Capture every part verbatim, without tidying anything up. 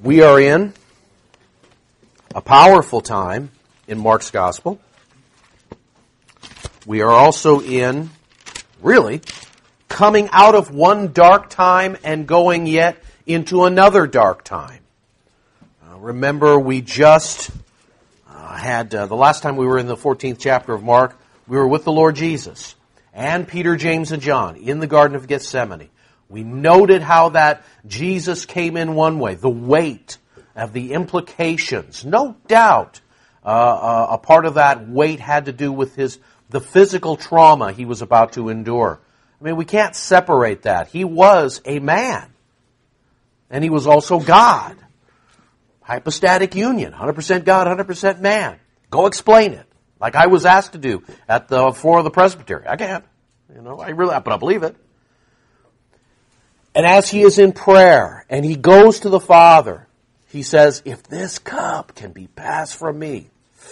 We are in a powerful time in Mark's Gospel. We are also in, really, coming out of one dark time and going yet into another dark time. Uh, remember, we just uh, had, uh, the last time we were in the fourteenth chapter of Mark, we were with the Lord Jesus and Peter, James, and John in the Garden of Gethsemane. We noted how that Jesus came in one way, the weight of the implications. No doubt uh, uh, a part of that weight had to do with his the physical trauma he was about to endure. I mean, we can't separate that. He was a man, and he was also God. Hypostatic union, one hundred percent God, one hundred percent man. Go explain it, like I was asked to do at the floor of the presbytery. I can't, you know, I really, but I believe it. And as he is in prayer, and he goes to the Father, he says, if this cup can be passed from me,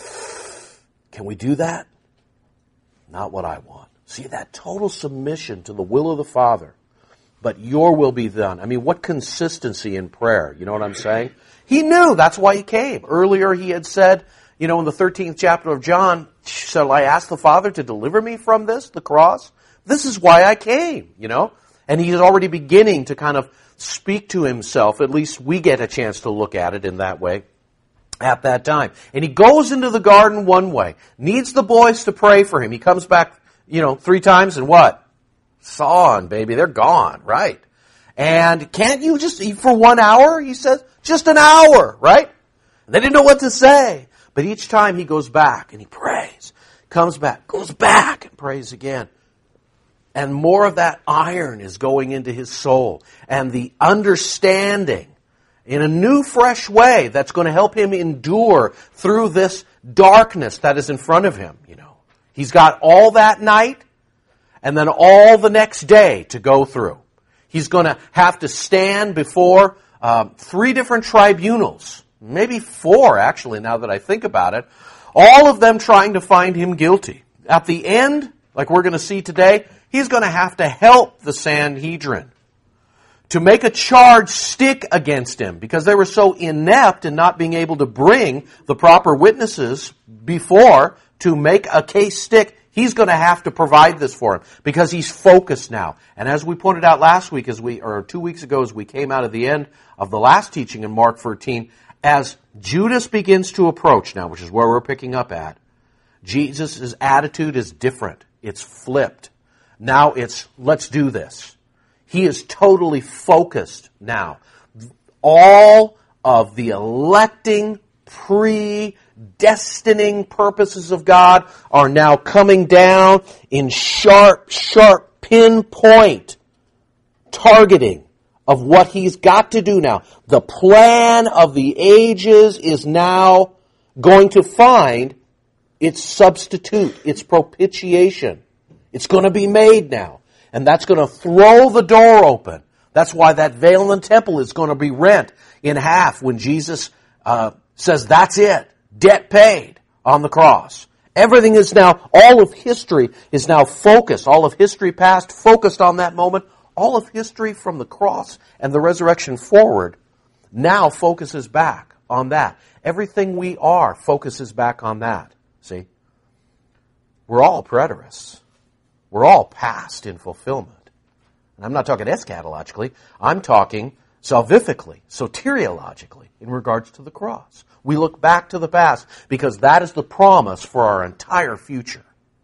can we do that? Not what I want. See, that total submission to the will of the Father, but your will be done. I mean, what consistency in prayer, you know what I'm saying? He knew that's why he came. Earlier he had said, you know, in the thirteenth chapter of John, shall I ask the Father to deliver me from this, the cross? This is why I came, you know? And he is already beginning to kind of speak to himself. At least we get a chance to look at it in that way at that time. And he goes into the garden one way. Needs the boys to pray for him. He comes back, you know, three times and what? Gone, baby. They're gone, right? And can't you just eat for one hour? He says, just an hour, right? They didn't know what to say. But each time he goes back and he prays, comes back, goes back and prays again. And more of that iron is going into his soul. And the understanding in a new, fresh way that's going to help him endure through this darkness that is in front of him. You know, he's got all that night and then all the next day to go through. He's going to have to stand before uh, three different tribunals, maybe four actually now that I think about it, all of them trying to find him guilty. At the end, like we're going to see today, he's going to have to help the Sanhedrin to make a charge stick against him because they were so inept in not being able to bring the proper witnesses before to make a case stick. He's going to have to provide this for him because he's focused now. And as we pointed out last week, as we or two weeks ago, as we came out of the end of the last teaching in Mark thirteen, as Judas begins to approach now, which is where we're picking up at, Jesus' attitude is different. It's flipped. Now it's, let's do this. He is totally focused now. All of the electing, predestining purposes of God are now coming down in sharp, sharp pinpoint targeting of what he's got to do now. The plan of the ages is now going to find its substitute, its propitiation. It's going to be made now. And that's going to throw the door open. That's why that veil in the temple is going to be rent in half when Jesus uh, says, that's it. Debt paid on the cross. Everything is now, all of history is now focused. All of history past focused on that moment. All of history from the cross and the resurrection forward now focuses back on that. Everything we are focuses back on that. See? We're all preterists. We're all past in fulfillment. And I'm not talking eschatologically. I'm talking salvifically, soteriologically, in regards to the cross. We look back to the past because that is the promise for our entire future.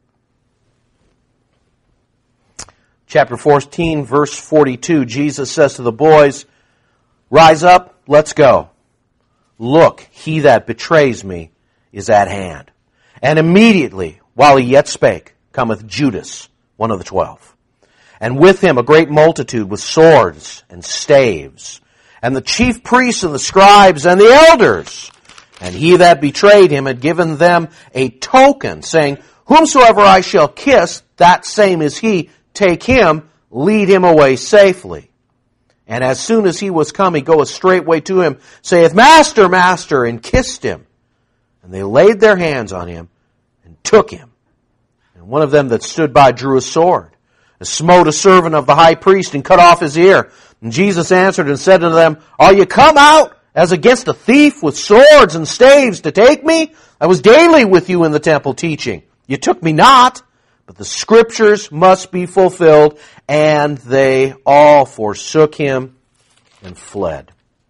Chapter fourteen, verse forty-two, Jesus says to the boys, rise up, let's go. Look, he that betrays me is at hand. And immediately, while he yet spake, cometh Judas, one of the twelve. And with him a great multitude with swords and staves, and the chief priests and the scribes and the elders. And he that betrayed him had given them a token, saying, whomsoever I shall kiss, that same is he. Take him, lead him away safely. And as soon as he was come, he goeth straightway to him, saith, Master, Master, and kissed him. And they laid their hands on him, and took him. And one of them that stood by drew a sword, and smote a servant of the high priest, and cut off his ear. And Jesus answered and said unto them, Are ye come out as against a thief with swords and staves to take me? I was daily with you in the temple teaching. You took me not, but the Scriptures must be fulfilled. And they all forsook him and fled.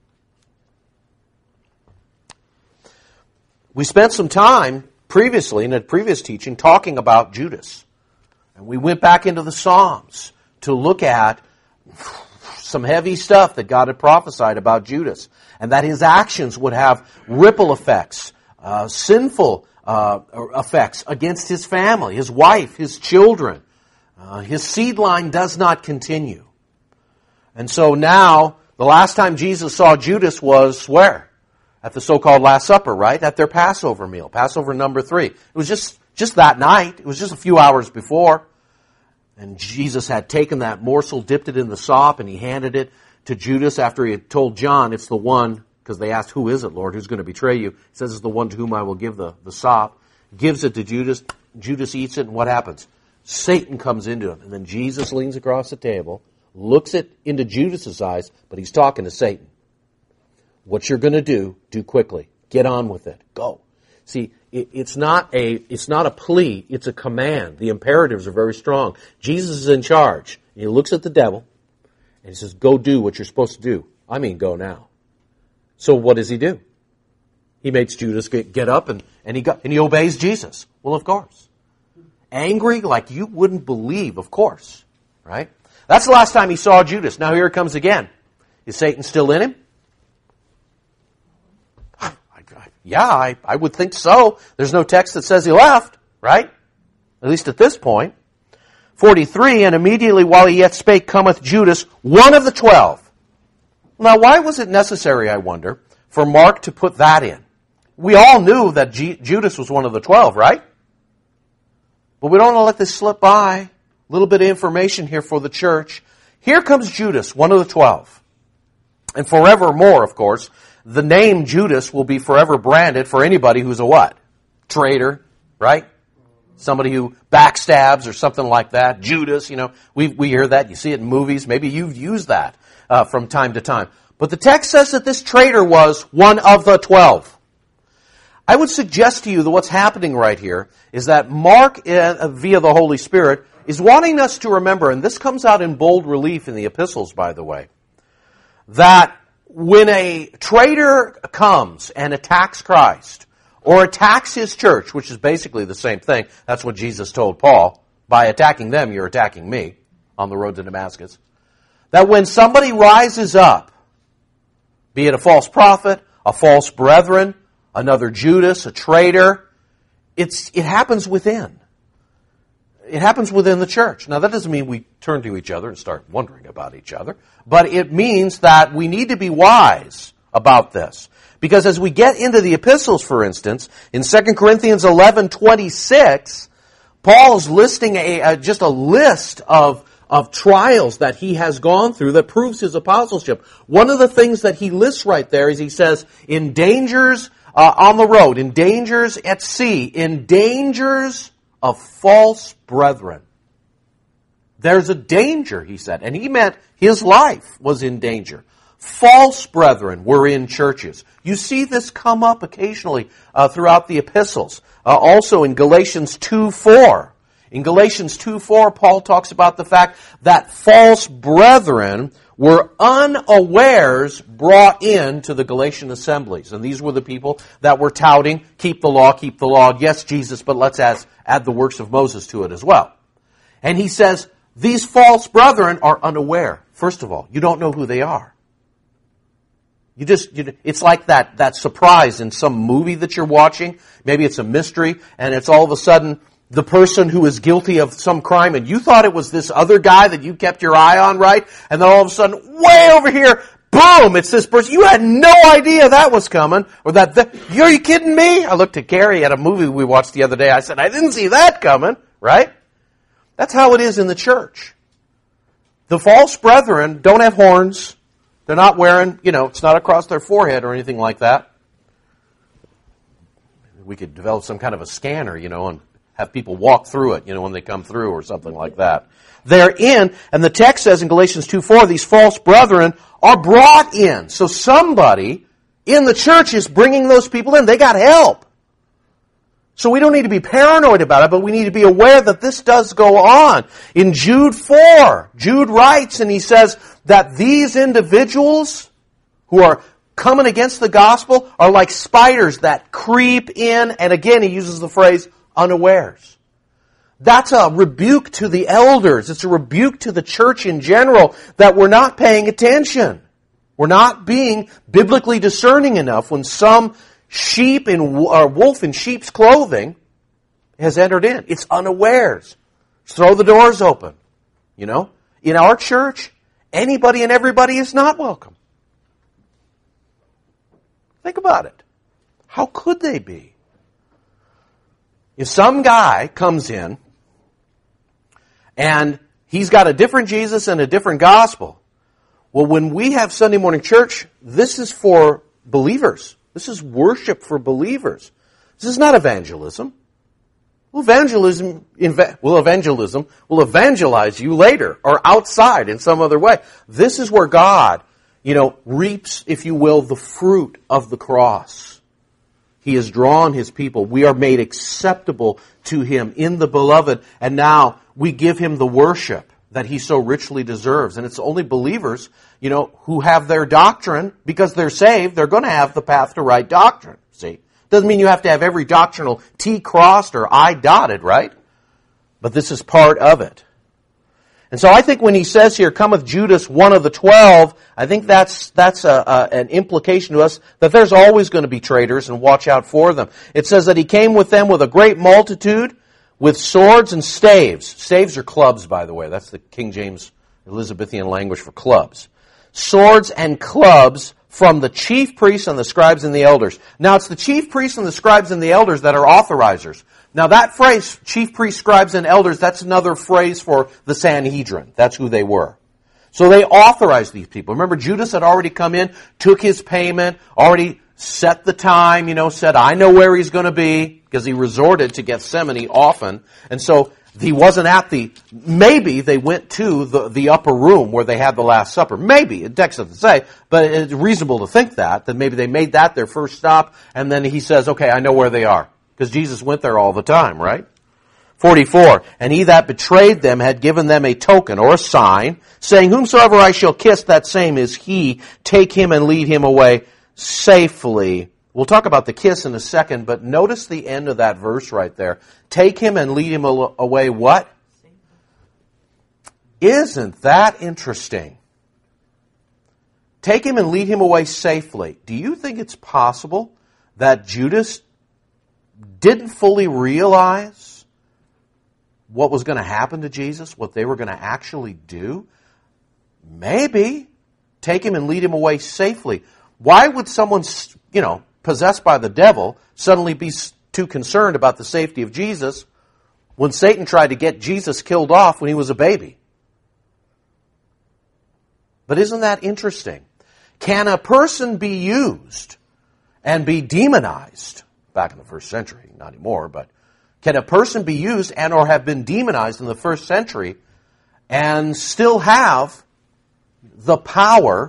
We spent some time previously in a previous teaching talking about Judas. And we went back into the Psalms to look at some heavy stuff that God had prophesied about Judas, and that his actions would have ripple effects, uh, sinful uh, effects against his family, his wife, his children. Uh, his seed line does not continue. And so now, the last time Jesus saw Judas was where? At the so-called Last Supper, right? At their Passover meal, Passover number three. It was just, just that night. It was just a few hours before. And Jesus had taken that morsel, dipped it in the sop, and he handed it to Judas after he had told John, it's the one, because they asked, who is it, Lord, who's going to betray you? He says, it's the one to whom I will give the, the sop. Gives it to Judas. Judas eats it, and what happens? Satan comes into him. And then Jesus leans across the table, looks it into Judas's eyes, but he's talking to Satan. What you're going to do, do quickly. Get on with it. Go. See, it, it's not a it's not a plea, it's a command. The imperatives are very strong. Jesus is in charge. He looks at the devil and he says, go do what you're supposed to do. I mean, go now. So what does he do? He makes Judas get, get up and, and, he got, and he obeys Jesus. Well, of course. Angry like you wouldn't believe, of course. Right? That's the last time he saw Judas. Now here it comes again. Is Satan still in him? Yeah, I, I would think so. There's no text that says he left, right? At least at this point. forty-three, and immediately while he yet spake cometh Judas, one of the twelve. Now why was it necessary, I wonder, for Mark to put that in? We all knew that G- Judas was one of the twelve, right? But we don't want to let this slip by. A little bit of information here for the church. Here comes Judas, one of the twelve. And forevermore, of course, the name Judas will be forever branded for anybody who's a what? Traitor, right? Somebody who backstabs or something like that. Judas, you know, we we hear that. You see it in movies. Maybe you've used that uh, from time to time. But the text says that this traitor was one of the twelve. I would suggest to you that what's happening right here is that Mark, uh, via the Holy Spirit, is wanting us to remember, and this comes out in bold relief in the epistles, by the way, that when a traitor comes and attacks Christ, or attacks his church, which is basically the same thing, that's what Jesus told Paul, by attacking them, you're attacking me on the road to Damascus, that when somebody rises up, be it a false prophet, a false brethren, another Judas, a traitor, it's it happens within. It happens within the church. Now, that doesn't mean we turn to each other and start wondering about each other, but it means that we need to be wise about this. Because as we get into the epistles, for instance, in Second Corinthians eleven twenty-six, Paul's listing a, a, just a list of, of trials that he has gone through that proves his apostleship. One of the things that he lists right there is he says, in dangers uh, on the road, in dangers at sea, in dangers of false brethren. There's a danger, he said. And he meant his life was in danger. False brethren were in churches. You see this come up occasionally uh, throughout the epistles. Uh, also in Galatians two four. In Galatians two four, Paul talks about the fact that false brethren were unawares brought into the Galatian assemblies. And these were the people that were touting, keep the law, keep the law. Yes, Jesus, but let's add, add the works of Moses to it as well. And he says, these false brethren are unaware. First of all, you don't know who they are. You just, you, it's like that, that surprise in some movie that you're watching. Maybe it's a mystery, and it's all of a sudden the person who is guilty of some crime, and you thought it was this other guy that you kept your eye on, right? And then all of a sudden, way over here, boom, it's this person. You had no idea that was coming, or that, the, are you kidding me? I looked at Gary at a movie we watched the other day. I said, I didn't see that coming, right? That's how it is in the church. The false brethren don't have horns. They're not wearing, you know, it's not across their forehead or anything like that. We could develop some kind of a scanner, you know, and have people walk through it, you know, when they come through or something like that. They're in, and the text says in Galatians two four, these false brethren are brought in. So somebody in the church is bringing those people in. They got help. So we don't need to be paranoid about it, but we need to be aware that this does go on. In Jude four, Jude writes and he says that these individuals who are coming against the gospel are like spiders that creep in, and again he uses the phrase unawares. That's a rebuke to the elders. It's a rebuke to the church in general that we're not paying attention. We're not being biblically discerning enough when some sheep in or wolf in sheep's clothing has entered in. It's unawares. Throw the doors open. You know, in our church, anybody and everybody is not welcome. Think about it. How could they be? If some guy comes in and he's got a different Jesus and a different gospel, well, when we have Sunday morning church, this is for believers. This is worship for believers. This is not evangelism. Well, evangelism, well, evangelism will evangelize you later or outside in some other way. This is where God, you know, reaps, if you will, the fruit of the cross. He has drawn His people. We are made acceptable to Him in the beloved, and now we give Him the worship that He so richly deserves. And it's only believers, you know, who have their doctrine, because they're saved, they're going to have the path to right doctrine. See? Doesn't mean you have to have every doctrinal T crossed or I dotted, right? But this is part of it. And so I think when he says here, cometh Judas, one of the twelve, I think that's that's a, a, an implication to us that there's always going to be traitors, and watch out for them. It says that he came with them with a great multitude, with swords and staves. Staves are clubs, by the way. That's the King James Elizabethan language for clubs. Swords and clubs from the chief priests and the scribes and the elders. Now, it's the chief priests and the scribes and the elders that are authorizers. Now, that phrase, chief priests, scribes, and elders, that's another phrase for the Sanhedrin. That's who they were. So they authorized these people. Remember, Judas had already come in, took his payment, already set the time, you know, said, I know where he's going to be, because he resorted to Gethsemane often. And so he wasn't at the, maybe they went to the, the upper room where they had the Last Supper. Maybe, it text doesn't say, but it's reasonable to think that, that maybe they made that their first stop, and then he says, okay, I know where they are. Because Jesus went there all the time, right? forty-four, and he that betrayed them had given them a token or a sign, saying, whomsoever I shall kiss, that same is he. Take him and lead him away safely. We'll talk about the kiss in a second, but notice the end of that verse right there. Take him and lead him away what? Isn't that interesting? Take him and lead him away safely. Do you think it's possible that Judas didn't fully realize what was going to happen to Jesus, what they were going to actually do? Maybe. Take him and lead him away safely. Why would someone, you know, possessed by the devil suddenly be too concerned about the safety of Jesus when Satan tried to get Jesus killed off when he was a baby? But isn't that interesting? Can a person be used and be demonized? Back in the first century, not anymore, but can a person be used and or have been demonized in the first century and still have the power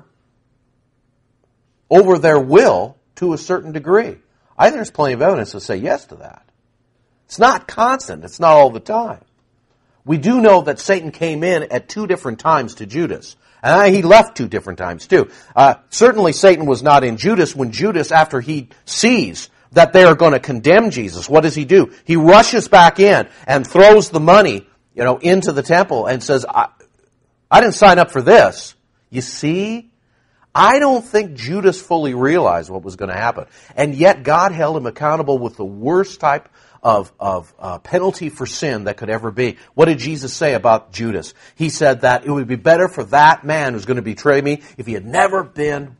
over their will to a certain degree? I think there's plenty of evidence to say yes to that. It's not constant. It's not all the time. We do know that Satan came in at two different times to Judas. And he left two different times too. Uh, certainly Satan was not in Judas when Judas, after he sees that they are going to condemn Jesus, what does he do? He rushes back in and throws the money, you know, into the temple and says, I, I didn't sign up for this. You see? I don't think Judas fully realized what was going to happen. And yet God held him accountable with the worst type of, of uh, penalty for sin that could ever be. What did Jesus say about Judas? He said that it would be better for that man who's going to betray me if he had never been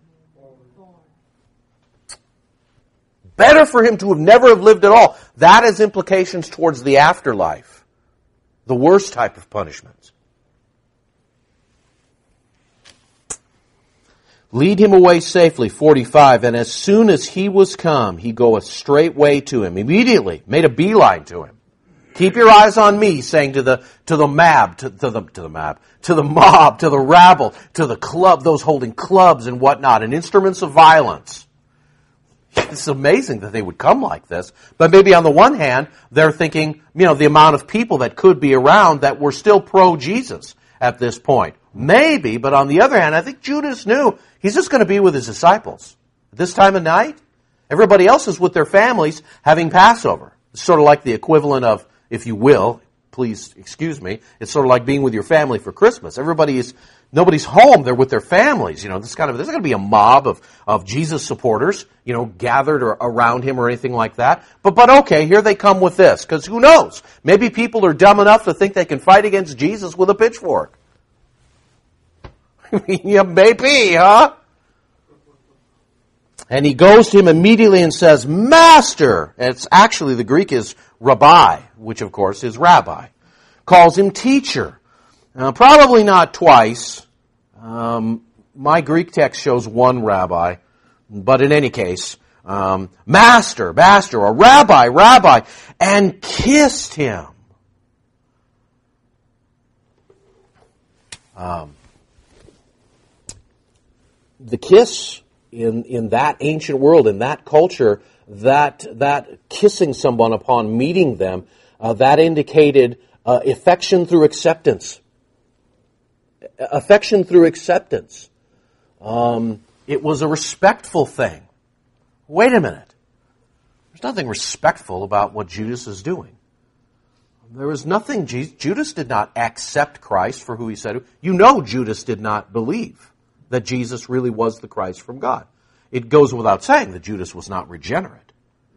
Better for him to have never have lived at all. That has implications towards the afterlife. The worst type of punishment. Lead him away safely, forty-five. And as soon as he was come, he goeth straightway to him. Immediately, made a beeline to him. Keep your eyes on me, saying to the to the mab, to, to the to the mab, to the mob, to the rabble, to the club, those holding clubs and whatnot, and instruments of violence. It's amazing that they would come like this. But maybe on the one hand, they're thinking, you know, the amount of people that could be around that were still pro-Jesus at this point. Maybe, but on the other hand, I think Judas knew he's just going to be with his disciples. At this time of night, everybody else is with their families having Passover. It's sort of like the equivalent of, if you will, please excuse me, it's sort of like being with your family for Christmas. Everybody is, nobody's home, they're with their families. You know, this kind of, there's not going to be a mob of, of Jesus supporters, you know, gathered or around him or anything like that. But, but okay, here they come with this, because who knows? Maybe people are dumb enough to think they can fight against Jesus with a pitchfork. Yeah, maybe, huh? And he goes to him immediately and says, Master! And it's actually, the Greek is rabbi, which of course is rabbi. Calls him teacher. Uh, probably not twice. Um, my Greek text shows one rabbi. But in any case, um, master, master, or rabbi, rabbi, and kissed him. Um, the kiss in, in that ancient world, in that culture, that, that kissing someone upon meeting them, uh, that indicated uh, affection through acceptance. Affection through acceptance. Um, it was a respectful thing. Wait a minute. There's nothing respectful about what Judas is doing. There was nothing, Judas did not accept Christ for who he said. You know Judas did not believe that Jesus really was the Christ from God. It goes without saying that Judas was not regenerate.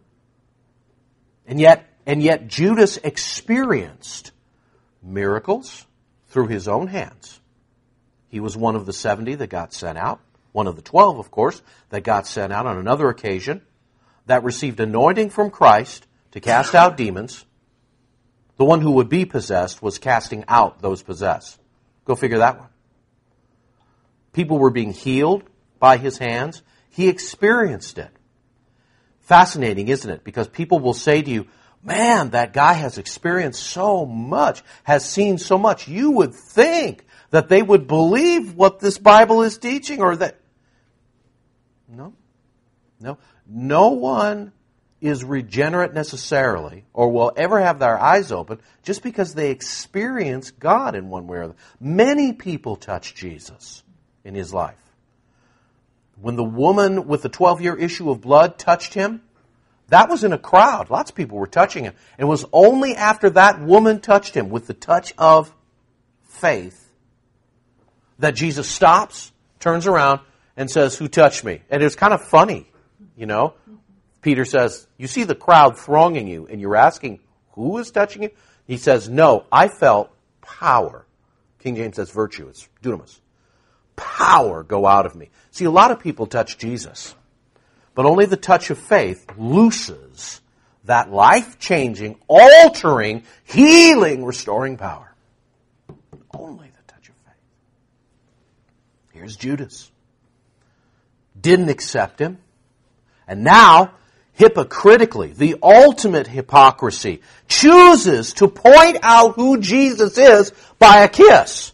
And yet, and yet Judas experienced miracles through his own hands. He was one of the seventy that got sent out. One of the twelve, of course, that got sent out on another occasion, that received anointing from Christ to cast out demons. The one who would be possessed was casting out those possessed. Go figure that one. People were being healed by his hands. He experienced it. Fascinating, isn't it? Because people will say to you, man, that guy has experienced so much, has seen so much. You would think that they would believe what this Bible is teaching, or that... No. No. No one is regenerate necessarily, or will ever have their eyes open, just because they experience God in one way or the other. Many people touch Jesus in his life. When the woman with the twelve-year issue of blood touched him, that was in a crowd. Lots of people were touching him. And it was only after that woman touched him with the touch of faith that Jesus stops, turns around, and says, who touched me? And it's kind of funny, you know. Peter says, you see the crowd thronging you, and you're asking, who is touching you? He says, no, I felt power. King James says virtue. It's dunamis. Power go out of me. See, a lot of people touch Jesus, but only the touch of faith looses that life-changing, altering, healing, restoring power. Only the touch of faith. Here's Judas. Didn't accept him. And now, hypocritically, the ultimate hypocrisy, chooses to point out who Jesus is by a kiss.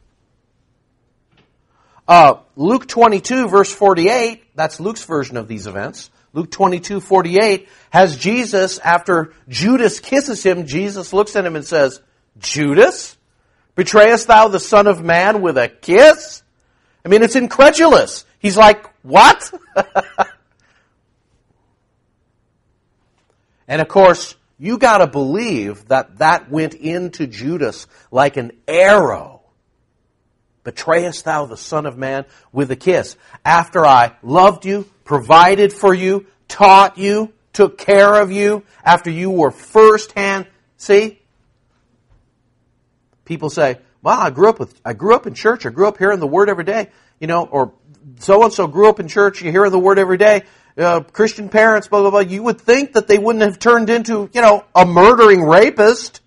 Uh, Luke twenty-two, verse forty-eight, that's Luke's version of these events. Luke twenty-two, forty-eight, has Jesus, after Judas kisses him, Jesus looks at him and says, Judas, betrayest thou the Son of Man with a kiss? I mean, it's incredulous. He's like, what? And of course, you got to believe that that went into Judas like an arrow. Betrayest thou the Son of Man with a kiss? After I loved you, provided for you, taught you, took care of you, after you were firsthand. See? People say, well, I grew up with, I grew up in church, I grew up hearing the Word every day, you know, or so-and-so grew up in church, you hear the Word every day, uh, Christian parents, blah, blah, blah. You would think that they wouldn't have turned into, you know, a murdering rapist.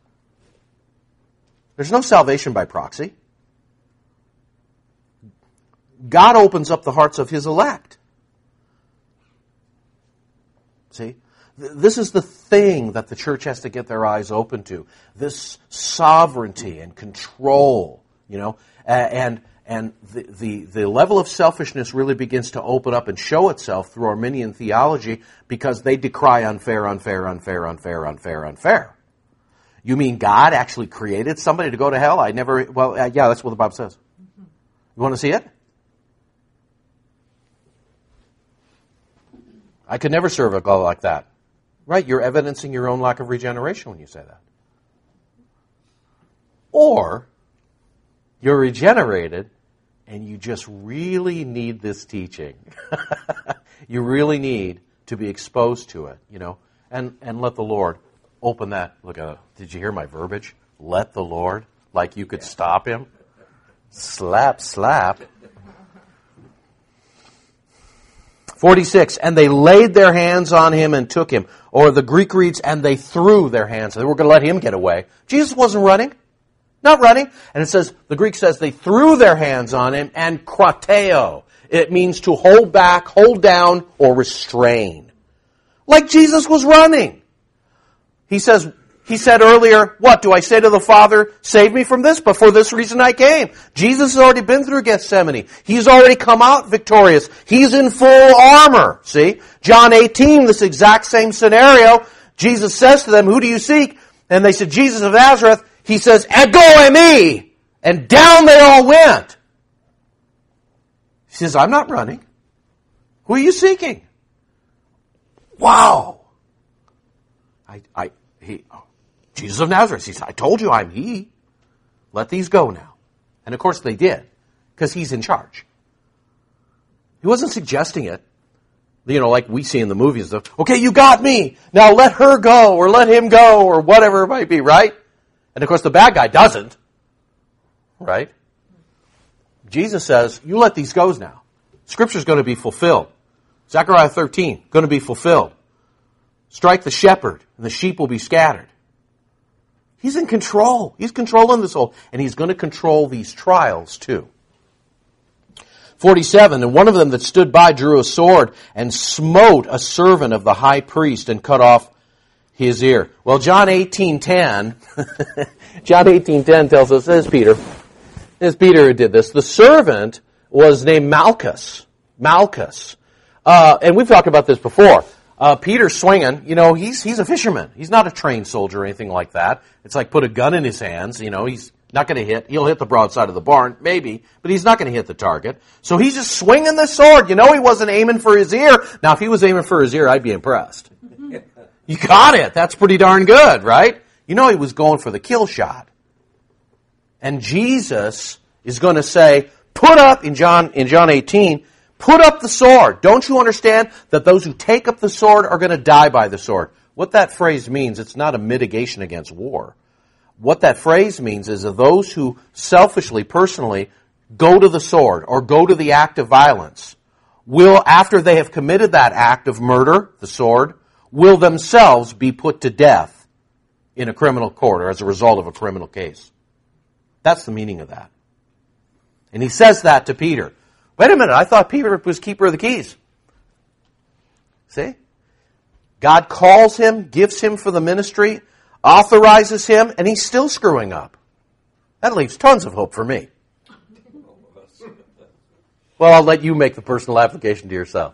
There's no salvation by proxy. God opens up the hearts of His elect. See? This is the thing that the church has to get their eyes open to. This sovereignty and control, you know, and And the, the, the level of selfishness really begins to open up and show itself through Arminian theology because they decry unfair, unfair, unfair, unfair, unfair, unfair. You mean God actually created somebody to go to hell? I never, well, uh, yeah, that's what the Bible says. You want to see it? I could never serve a God like that. Right, you're evidencing your own lack of regeneration when you say that. Or, you're regenerated, and you just really need this teaching. You really need to be exposed to it, you know, and, and let the Lord open that. Look at it. Did you hear my verbiage? Let the Lord, like you could stop him. Slap, slap. forty-six, and they laid their hands on him and took him. Or the Greek reads, and they threw their hands. They were going to let him get away. Jesus wasn't running. Not running. And it says, the Greek says they threw their hands on him and krateo. It means to hold back, hold down, or restrain. Like Jesus was running. He says, he said earlier, what do I say to the Father? Save me from this, but for this reason I came. Jesus has already been through Gethsemane. He's already come out victorious. He's in full armor. See? John eighteen, this exact same scenario. Jesus says to them, who do you seek? And they said, Jesus of Nazareth. He says, ego eimi! And down they all went. He says, I'm not running. Who are you seeking? Wow. I, I, he, oh, Jesus of Nazareth. He said, I told you I'm he. Let these go now. And of course they did, because he's in charge. He wasn't suggesting it. You know, like we see in the movies. Okay, you got me. Now let her go, or let him go, or whatever it might be, right? And of course the bad guy doesn't. Right? Jesus says, you let these go now. Scripture's going to be fulfilled. Zechariah thirteen, going to be fulfilled. Strike the shepherd, and the sheep will be scattered. He's in control. He's controlling this whole, and he's going to control these trials too. forty-seven, and one of them that stood by drew a sword and smote a servant of the high priest and cut off his ear. Well, John eighteen ten, John eighteen ten tells us, this is Peter. This is Peter who did this. The servant was named Malchus. Malchus. Uh, and we've talked about this before. Uh, Peter's swinging, you know, he's, he's a fisherman. He's not a trained soldier or anything like that. It's like put a gun in his hands, you know, he's not going to hit. He'll hit the broadside of the barn, maybe, but he's not going to hit the target. So he's just swinging the sword. You know, he wasn't aiming for his ear. Now, if he was aiming for his ear, I'd be impressed. You got it. That's pretty darn good, right? You know, he was going for the kill shot. And Jesus is going to say, put up, in John, in John eighteen, put up the sword. Don't you understand that those who take up the sword are going to die by the sword? What that phrase means, it's not a mitigation against war. What that phrase means is that those who selfishly, personally, go to the sword or go to the act of violence will, after they have committed that act of murder, the sword, will themselves be put to death in a criminal court or as a result of a criminal case. That's the meaning of that. And he says that to Peter. Wait a minute, I thought Peter was keeper of the keys. See? God calls him, gives him for the ministry, authorizes him, and he's still screwing up. That leaves tons of hope for me. Well, I'll let you make the personal application to yourself.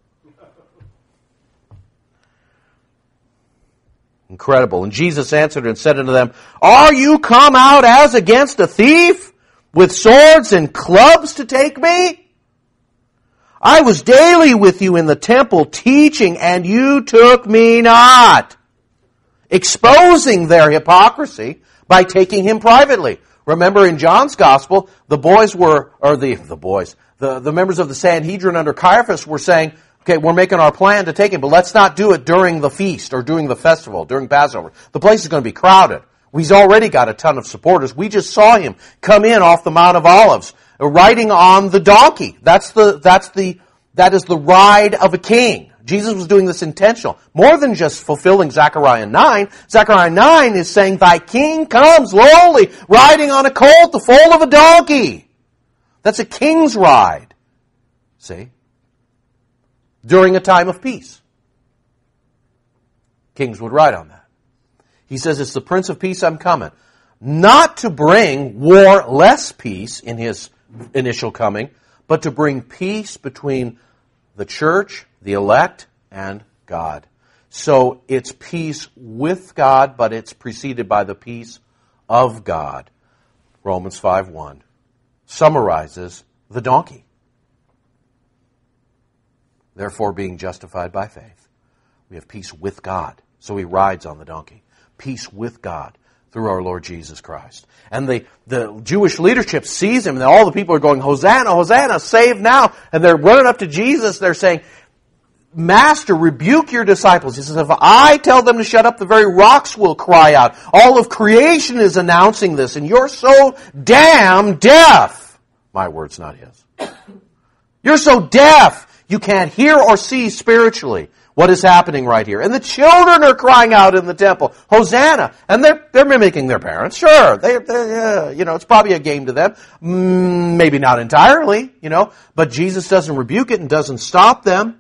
Incredible. And Jesus answered and said unto them, are you come out as against a thief, with swords and clubs to take me? I was daily with you in the temple teaching, and you took me not. Exposing their hypocrisy by taking him privately. Remember in John's gospel, the boys were, or the, the boys, the, the members of the Sanhedrin under Caiaphas were saying, okay, we're making our plan to take him, but let's not do it during the feast or during the festival, during Passover. The place is going to be crowded. He's already got a ton of supporters. We just saw him come in off the Mount of Olives, riding on the donkey. That's the, that's the, that is the ride of a king. Jesus was doing this intentional. More than just fulfilling Zechariah nine. Zechariah nine is saying, thy king comes lowly, riding on a colt, the foal of a donkey. That's a king's ride. See? During a time of peace. Kings would ride on that. He says, it's the Prince of Peace I'm coming. Not to bring war less peace in his initial coming, but to bring peace between the church, the elect, and God. So it's peace with God, but it's preceded by the peace of God. Romans five one summarizes the donkey. Therefore, being justified by faith, we have peace with God. So he rides on the donkey. Peace with God through our Lord Jesus Christ. And the, the Jewish leadership sees him, and all the people are going, Hosanna, Hosanna, save now. And they're running up to Jesus. They're saying, Master, rebuke your disciples. He says, if I tell them to shut up, the very rocks will cry out. All of creation is announcing this, and you're so damn deaf. My words, not his. You're so deaf. You can't hear or see spiritually what is happening right here. And the children are crying out in the temple, Hosanna. And they're, they're mimicking their parents. Sure, they, they, uh, you know, it's probably a game to them. Mm, maybe not entirely, you know. But Jesus doesn't rebuke it and doesn't stop them.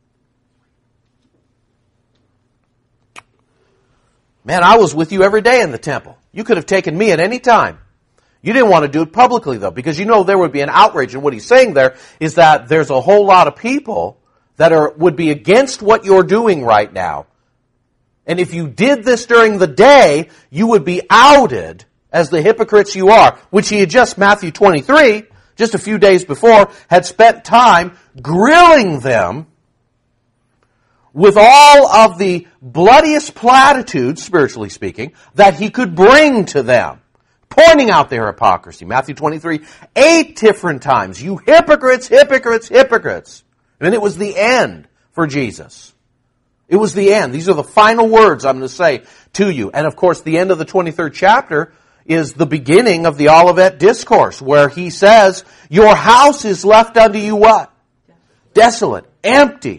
Man, I was with you every day in the temple. You could have taken me at any time. You didn't want to do it publicly, though, because you know there would be an outrage. And what he's saying there is that there's a whole lot of people that are would be against what you're doing right now. And if you did this during the day, you would be outed as the hypocrites you are, which he had just, Matthew twenty-three, just a few days before, had spent time grilling them with all of the bloodiest platitudes, spiritually speaking, that he could bring to them. Pointing out their hypocrisy. Matthew twenty-three, eight different times. You hypocrites, hypocrites, hypocrites. And it was the end for Jesus. It was the end. These are the final words I'm going to say to you. And of course, the end of the twenty-third chapter is the beginning of the Olivet Discourse, where he says, your house is left unto you what? Desolate, empty.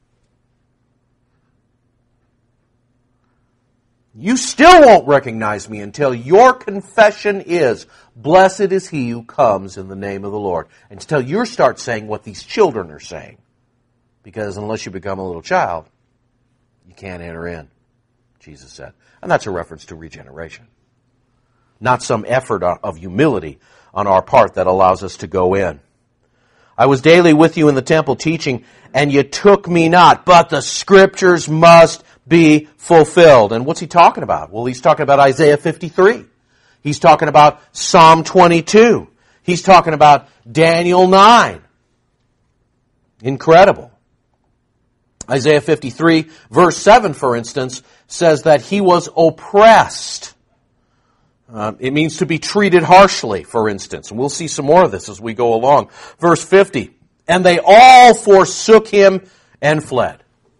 You still won't recognize me until your confession is, blessed is he who comes in the name of the Lord. Until you start saying what these children are saying. Because unless you become a little child, you can't enter in, Jesus said. And that's a reference to regeneration. Not some effort of humility on our part that allows us to go in. I was daily with you in the temple teaching, and you took me not, but the Scriptures must be fulfilled. And what's he talking about? Well, he's talking about Isaiah fifty-three. He's talking about Psalm twenty-two. He's talking about Daniel nine. Incredible. Isaiah fifty-three, verse seven, for instance, says that he was oppressed. Uh, it means to be treated harshly, for instance. And we'll see some more of this as we go along. Verse fifty, and they all forsook him and fled.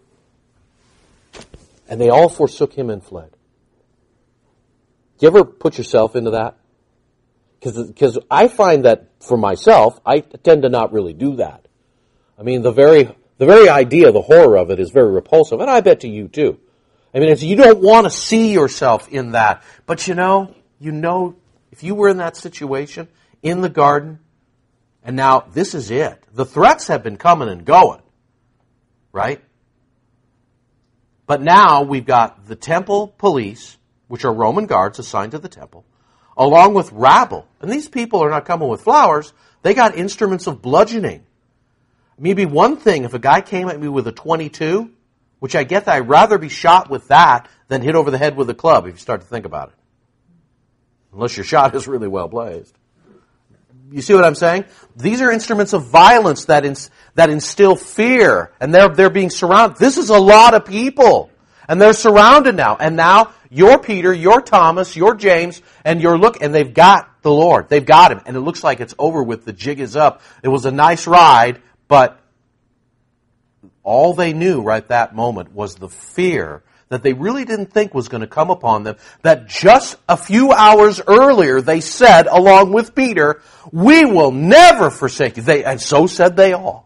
And they all forsook him and fled. Do you ever put yourself into that? Because I find that for myself, I tend to not really do that. I mean, the very the very idea, the horror of it is very repulsive. And I bet to you too. I mean, it's, you don't want to see yourself in that. But you know, you know, if you were in that situation, in the garden, and now this is it. The threats have been coming and going. Right? But now we've got the temple police, which are Roman guards assigned to the temple, along with rabble. And these people are not coming with flowers. They got instruments of bludgeoning. Maybe one thing, if a guy came at me with a twenty-two, which I get that I'd rather be shot with that than hit over the head with a club, if you start to think about it. Unless your shot is really well blazed. You see what I'm saying? These are instruments of violence that ins- that instill fear, and they're they're being surrounded. This is a lot of people, and they're surrounded now. And now you're Peter, you're Thomas, you're James, and you're look, and they've got the Lord. They've got him, and it looks like it's over with. The jig is up. It was a nice ride, but all they knew right that moment was the fear that they really didn't think was going to come upon them, that just a few hours earlier they said, along with Peter, we will never forsake you. They, and so said they all.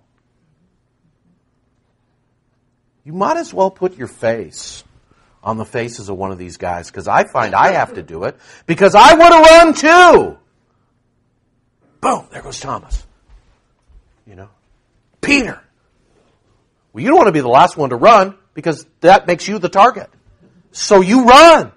You might as well put your face on the faces of one of these guys, because I find I have to do it, because I would have run too. Boom, there goes Thomas. You know, Peter. Well, you don't want to be the last one to run, because that makes you the target. So you run.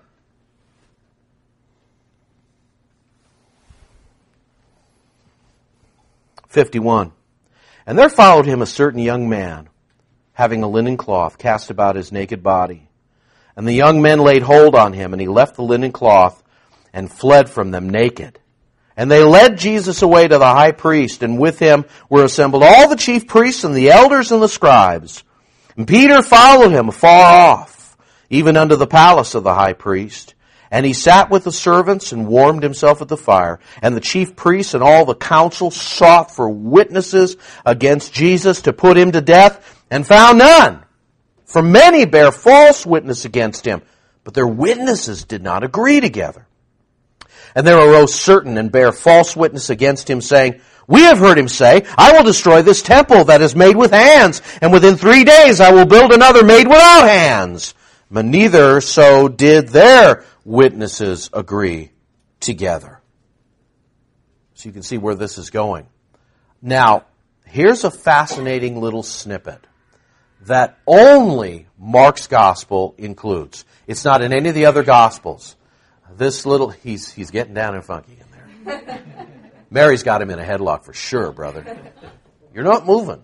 fifty-one. And there followed him a certain young man, having a linen cloth cast about his naked body. And the young men laid hold on him, and he left the linen cloth and fled from them naked. And they led Jesus away to the high priest, and with him were assembled all the chief priests and the elders and the scribes. And Peter followed him afar off, even unto the palace of the high priest. And he sat with the servants and warmed himself at the fire. And the chief priests and all the council sought for witnesses against Jesus to put him to death, and found none. For many bare false witness against him, but their witnesses did not agree together. And there arose certain and bare false witness against him, saying, We have heard him say, I will destroy this temple that is made with hands, and within three days I will build another made without hands. But neither so did their witnesses agree together. So you can see where this is going. Now, here's a fascinating little snippet that only Mark's gospel includes. It's not in any of the other gospels. This little, he's he's getting down and funky in there. Mary's got him in a headlock for sure, brother. You're not moving.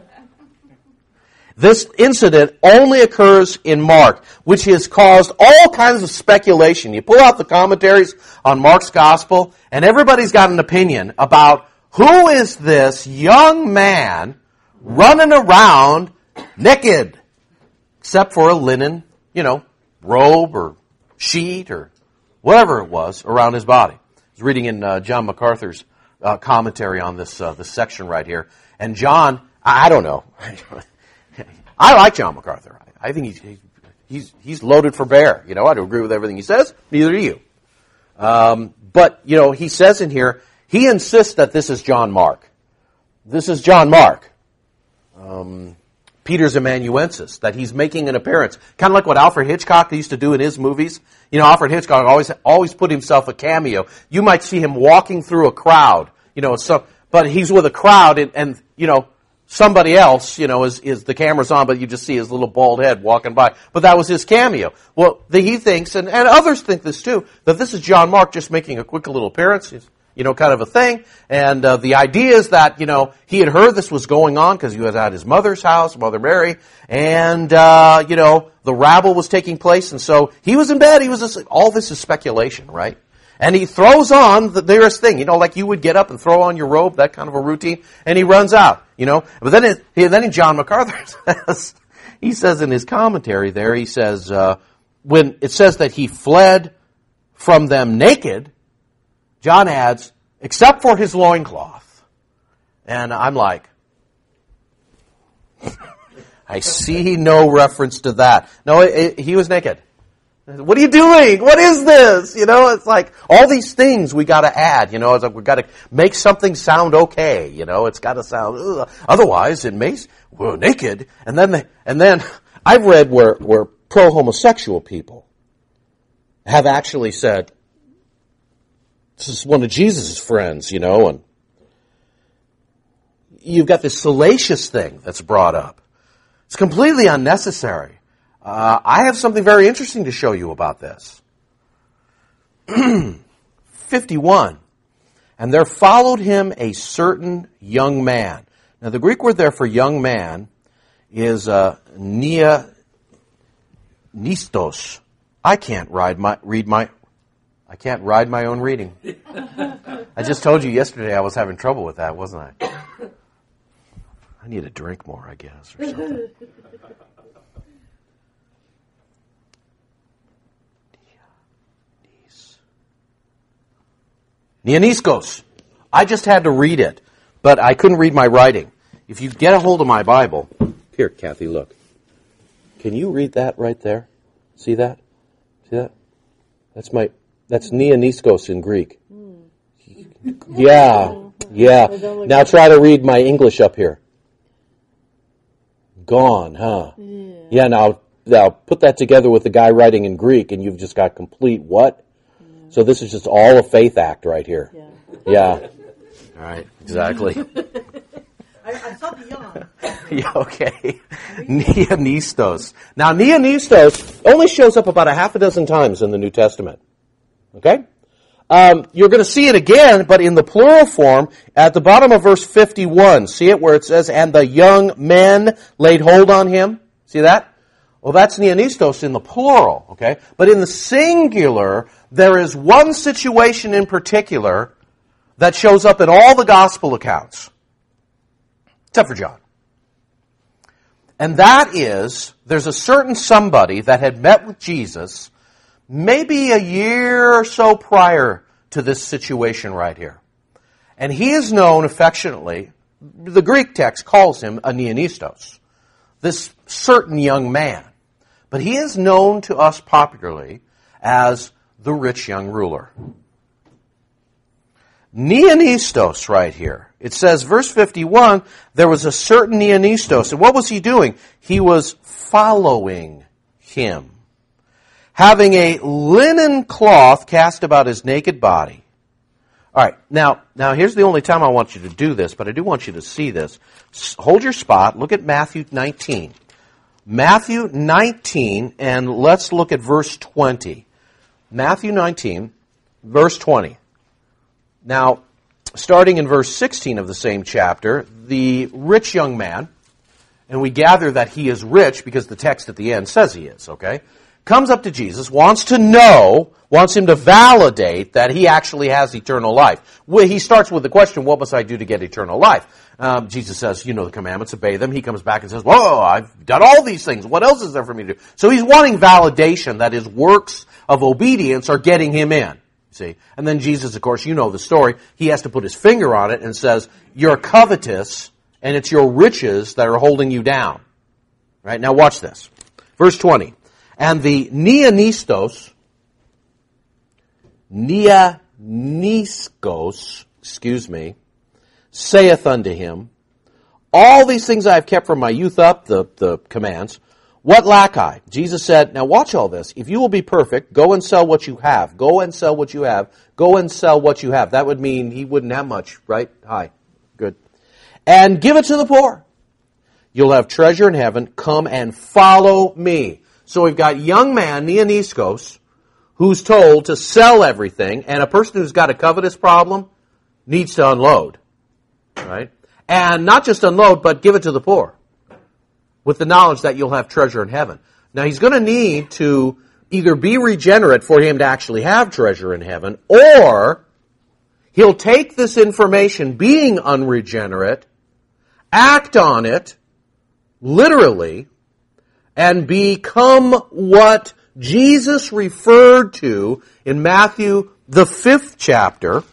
This incident only occurs in Mark, which has caused all kinds of speculation. You pull out the commentaries on Mark's gospel, and everybody's got an opinion about who is this young man running around naked, except for a linen, you know, robe or sheet or whatever it was around his body. I was reading in uh, John MacArthur's uh, commentary on this uh, this section right here, and John, I, I don't know. I like John MacArthur. I think he's he's he's loaded for bear. You know, I don't agree with everything he says. Neither do you. Um, but you know, he says in here, he insists that this is John Mark. This is John Mark. Um, Peter's amanuensis, that he's making an appearance. Kind of like what Alfred Hitchcock used to do in his movies. You know, Alfred Hitchcock always always put himself a cameo. You might see him walking through a crowd, you know, so, but he's with a crowd and, and you know, somebody else, you know, is, is the camera's on, but you just see his little bald head walking by. But that was his cameo. Well, the, he thinks, and, and others think this too, that this is John Mark just making a quick little appearance. He's, you know, kind of a thing. And uh, the idea is that, you know, he had heard this was going on because he was at his mother's house, Mother Mary, and, uh, you know, the rabble was taking place. And so he was in bed. He was asleep. All this is speculation, right? And he throws on the nearest thing, you know, like you would get up and throw on your robe, that kind of a routine, and he runs out, you know. But then, it, then John MacArthur says, he says in his commentary there, he says, uh, when it says that he fled from them naked, John adds, except for his loincloth. And I'm like, I see no reference to that. No, it, it, he was naked. What are you doing? What is this? You know, it's like all these things we got to add. You know, it's like we got to make something sound okay. You know, it's got to sound. Ugh. Otherwise, it makes we're naked. And then, they, and then I've read where where pro homosexual people have actually said, "This is one of Jesus' friends," you know, and you've got this salacious thing that's brought up. It's completely unnecessary. Uh, I have something very interesting to show you about this. fifty-one. And there followed him a certain young man. Now the Greek word there for young man is uh, nia nistos. I can't ride my, read my, I can't ride my own reading. I just told you yesterday I was having trouble with that, wasn't I? I need to drink more, I guess, or something. Nianiskos. I just had to read it, but I couldn't read my writing. If you get a hold of my Bible, here, Kathy, look. Can you read that right there? See that? See that? That's my. That's Nianiskos in Greek. Yeah, yeah. Now try to read my English up here. Gone, huh? Yeah. Now, now put that together with the guy writing in Greek, and you've just got complete what? So this is just all a faith act right here. Yeah. Yeah. All right. Exactly. I, I saw the yawn. Yeah, okay. Nianistos. Now, Nianistos only shows up about a half a dozen times in the New Testament. Okay? Um, you're going to see it again, but in the plural form, at the bottom of verse fifty-one. See it where it says, and the young men laid hold on him? See that? Well, that's neonistos in the plural, okay? But in the singular, there is one situation in particular that shows up in all the gospel accounts, except for John. And that is, there's a certain somebody that had met with Jesus maybe a year or so prior to this situation right here. And he is known affectionately, the Greek text calls him a neonistos, this certain young man. But he is known to us popularly as the rich young ruler. Neonistos right here. It says, verse fifty-one, there was a certain neonistos. And what was he doing? He was following him, having a linen cloth cast about his naked body. All right, now, now here's the only time I want you to do this, but I do want you to see this. Hold your spot. Look at Matthew nineteen. Matthew nineteen, and let's look at verse twenty. Matthew nineteen, verse twenty. Now, starting in verse sixteen of the same chapter, the rich young man, and we gather that he is rich because the text at the end says he is, okay, comes up to Jesus, wants to know, wants him to validate that he actually has eternal life. Well, he starts with the question, what must I do to get eternal life? Um, Jesus says, you know the commandments, obey them. He comes back and says, whoa, I've done all these things. What else is there for me to do? So he's wanting validation that his works of obedience are getting him in. See? And then Jesus, of course, you know the story. He has to put his finger on it and says, you're covetous, and it's your riches that are holding you down. Right? Now watch this. Verse twenty. And the neonistos, neoniskos, excuse me, saith unto him, all these things I have kept from my youth up, the, the commands. What lack I? Jesus said, now watch all this. If you will be perfect, go and sell what you have. Go and sell what you have. Go and sell what you have. That would mean he wouldn't have much, right? Hi. Good. And give it to the poor. You'll have treasure in heaven. Come and follow me. So we've got young man, neoniskos, who's told to sell everything, and a person who's got a covetous problem needs to unload. Right? And not just unload, but give it to the poor, with the knowledge that you'll have treasure in heaven. Now, he's going to need to either be regenerate for him to actually have treasure in heaven, or he'll take this information, being unregenerate, act on it, literally, and become what Jesus referred to in Matthew, the fifth chapter,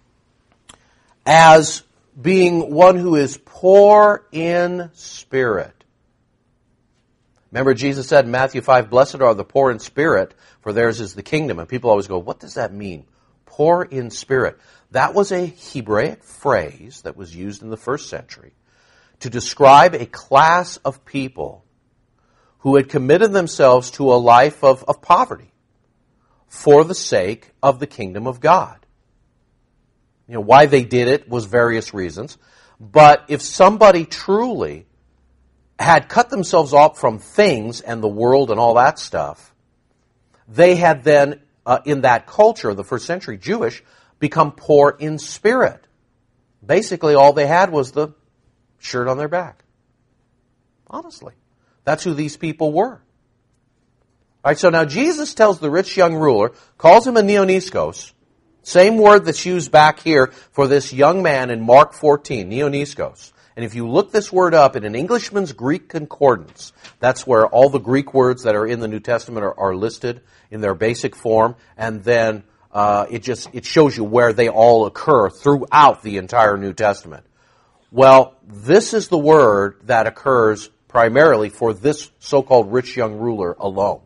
as being one who is poor in spirit. Remember, Jesus said in Matthew five, blessed are the poor in spirit, for theirs is the kingdom. And people always go, what does that mean? Poor in spirit. That was a Hebraic phrase that was used in the first century to describe a class of people who had committed themselves to a life of, of poverty for the sake of the kingdom of God. You know, why they did it was various reasons. But if somebody truly had cut themselves off from things and the world and all that stuff, they had then, uh, in that culture, the first century Jewish, become poor in spirit. Basically, all they had was the shirt on their back. Honestly. That's who these people were. All right, so now Jesus tells the rich young ruler, calls him a neoniskos, same word that's used back here for this young man in Mark fourteen, neoniskos. And if you look this word up in an Englishman's Greek concordance, that's where all the Greek words that are in the New Testament are, are listed in their basic form, and then uh, it just it shows you where they all occur throughout the entire New Testament. Well, this is the word that occurs primarily for this so-called rich young ruler alone.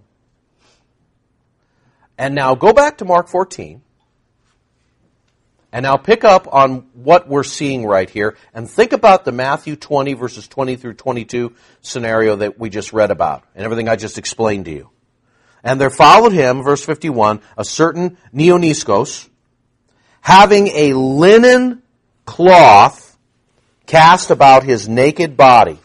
And now go back to Mark fourteen. And now pick up on what we're seeing right here and think about the Matthew twenty verses twenty through twenty-two scenario that we just read about and everything I just explained to you. And there followed him, verse fifty-one, a certain neoniskos, having a linen cloth cast about his naked body.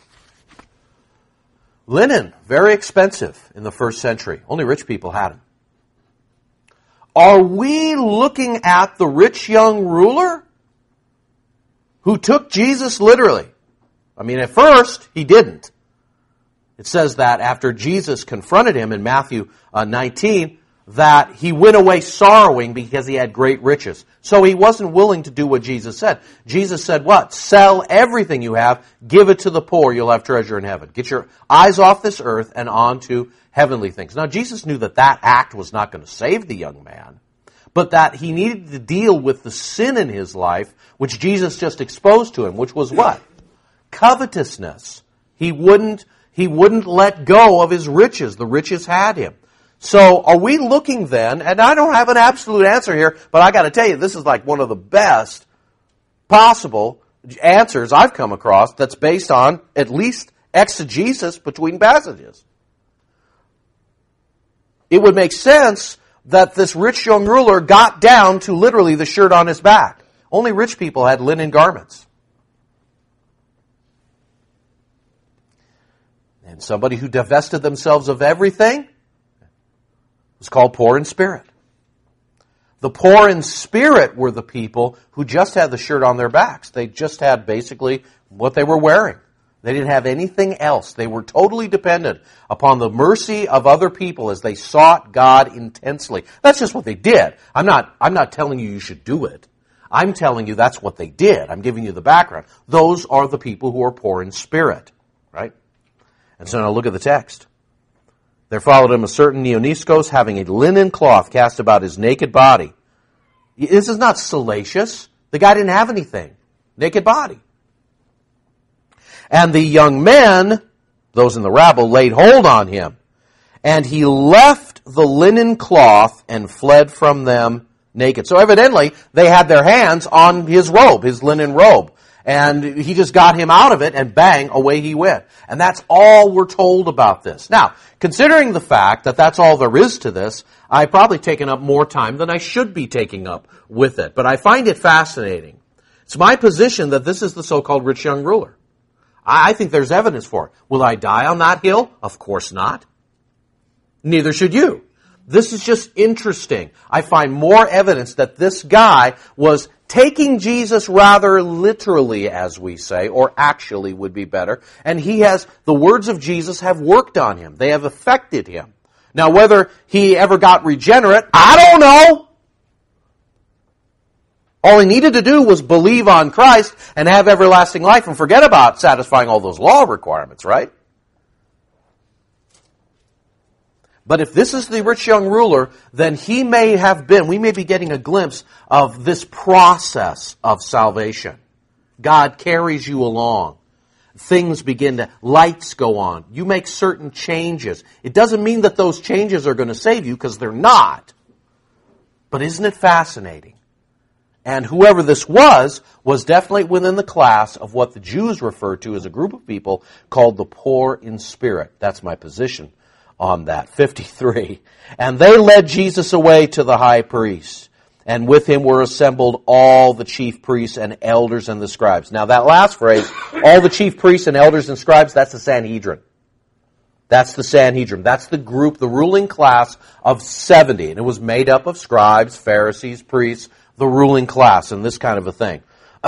Linen, very expensive in the first century. Only rich people had them. Are we looking at the rich young ruler who took Jesus literally? I mean, at first, he didn't. It says that after Jesus confronted him in Matthew uh, nineteen, that he went away sorrowing because he had great riches. So he wasn't willing to do what Jesus said. Jesus said what? Sell everything you have, give it to the poor, you'll have treasure in heaven. Get your eyes off this earth and on to heavenly things. Now, Jesus knew that that act was not going to save the young man, but that he needed to deal with the sin in his life, which Jesus just exposed to him, which was what? Covetousness. He wouldn't, he wouldn't let go of his riches. The riches had him. So are we looking then, and I don't have an absolute answer here, but I got to tell you, this is like one of the best possible answers I've come across that's based on at least exegesis between passages. It would make sense that this rich young ruler got down to literally the shirt on his back. Only rich people had linen garments. And somebody who divested themselves of everything was called poor in spirit. The poor in spirit were the people who just had the shirt on their backs. They just had basically what they were wearing. They didn't have anything else. They were totally dependent upon the mercy of other people as they sought God intensely. That's just what they did. I'm not, I'm not telling you you should do it. I'm telling you that's what they did. I'm giving you the background. Those are the people who are poor in spirit, right? And so now look at the text. There followed him a certain Dionysius, having a linen cloth cast about his naked body. This is not salacious. The guy didn't have anything. Naked body. And the young men, those in the rabble, laid hold on him. And he left the linen cloth and fled from them naked. So evidently, they had their hands on his robe, his linen robe. And he just got him out of it, and bang, away he went. And that's all we're told about this. Now, considering the fact that that's all there is to this, I've probably taken up more time than I should be taking up with it. But I find it fascinating. It's my position that this is the so-called rich young ruler. I think there's evidence for it. Will I die on that hill? Of course not. Neither should you. This is just interesting. I find more evidence that this guy was taking Jesus rather literally, as we say, or actually would be better. And he has, the words of Jesus have worked on him. They have affected him. Now, whether he ever got regenerate, I don't know. All he needed to do was believe on Christ and have everlasting life and forget about satisfying all those law requirements, right? But if this is the rich young ruler, then he may have been, we may be getting a glimpse of this process of salvation. God carries you along. Things begin to, lights go on. You make certain changes. It doesn't mean that those changes are going to save you, because they're not. But isn't it fascinating? And whoever this was, was definitely within the class of what the Jews referred to as a group of people called the poor in spirit. That's my position on that. fifty-three. And they led Jesus away to the high priest, and with him were assembled all the chief priests and elders and the scribes. Now that last phrase, all the chief priests and elders and scribes, that's the Sanhedrin. That's the Sanhedrin. That's the group, the ruling class of seventy. And it was made up of scribes, Pharisees, priests, the ruling class, and this kind of a thing.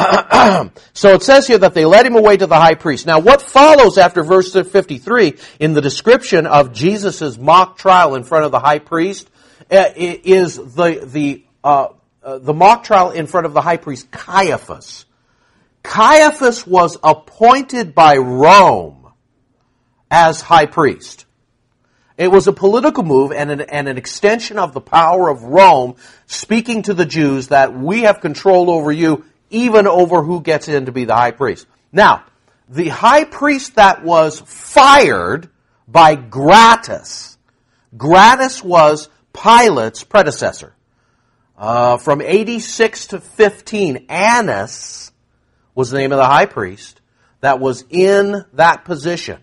So it says here that they led him away to the high priest. Now what follows after verse fifty-three in the description of Jesus' mock trial in front of the high priest is the the uh, uh, the mock trial in front of the high priest Caiaphas. Caiaphas was appointed by Rome as high priest. It was a political move and an, and an extension of the power of Rome, speaking to the Jews that we have control over you, even over who gets in to be the high priest. Now, the high priest that was fired by Gratus. Gratus was Pilate's predecessor. Uh, from eighty-six to fifteen, Annas was the name of the high priest that was in that position.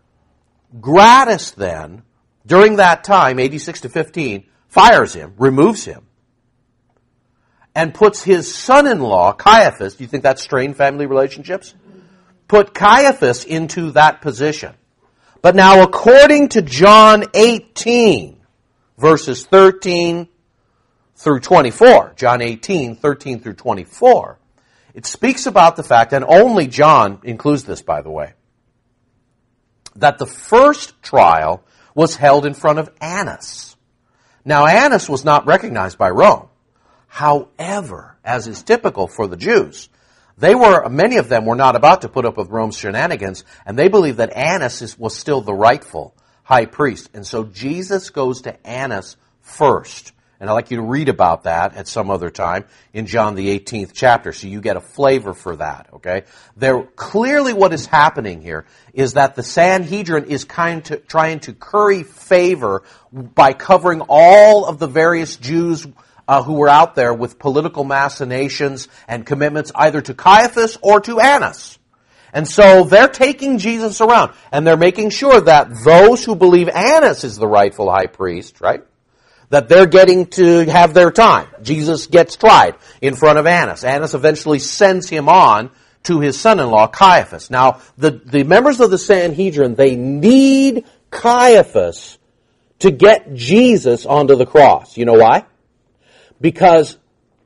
Gratus then, during that time, eighty-six to fifteen, fires him, removes him, and puts his son-in-law, Caiaphas, do you think that's strained family relationships? Put Caiaphas into that position. But now according to John eighteen, verses thirteen through twenty-four, John eighteen, thirteen through twenty-four, it speaks about the fact, and only John includes this, by the way, that the first trial was held in front of Annas. Now, Annas was not recognized by Rome. However, as is typical for the Jews, they were, many of them were not about to put up with Rome's shenanigans, and they believed that Annas is, was still the rightful high priest. And so Jesus goes to Annas first. And I'd like you to read about that at some other time in John the eighteenth chapter, so you get a flavor for that, okay? There, clearly what is happening here is that the Sanhedrin is kind to, trying to curry favor by covering all of the various Jews uh, who were out there with political machinations and commitments either to Caiaphas or to Annas. And so they're taking Jesus around, and they're making sure that those who believe Annas is the rightful high priest, right, that they're getting to have their time. Jesus gets tried in front of Annas. Annas eventually sends him on to his son-in-law, Caiaphas. Now, the, the members of the Sanhedrin, they need Caiaphas to get Jesus onto the cross. You know why? Because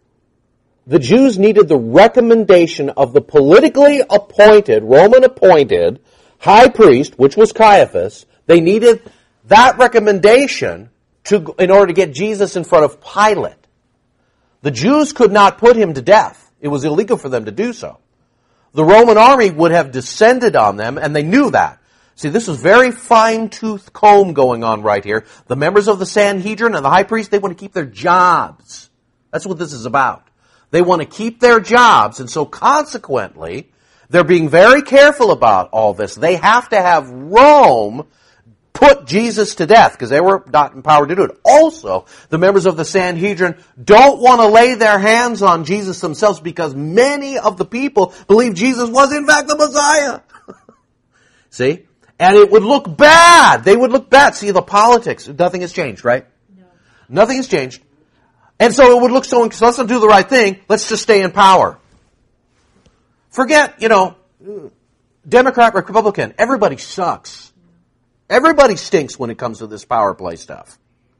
the Jews needed the recommendation of the politically appointed, Roman-appointed high priest, which was Caiaphas. They needed that recommendation to, in order to get Jesus in front of Pilate. The Jews could not put him to death. It was illegal for them to do so. The Roman army would have descended on them, and they knew that. See, this is very fine-tooth comb going on right here. The members of the Sanhedrin and the high priest, they want to keep their jobs. That's what this is about. They want to keep their jobs, and so consequently, they're being very careful about all this. They have to have Rome put Jesus to death, because they were not empowered to do it. Also, the members of the Sanhedrin don't want to lay their hands on Jesus themselves, because many of the people believe Jesus was in fact the Messiah. See? And it would look bad. They would look bad. See, the politics, nothing has changed, right? No. Nothing has changed. And so it would look so, so let's not do the right thing, let's just stay in power. Forget, you know, Democrat, Republican, everybody sucks. Everybody stinks when it comes to this power play stuff.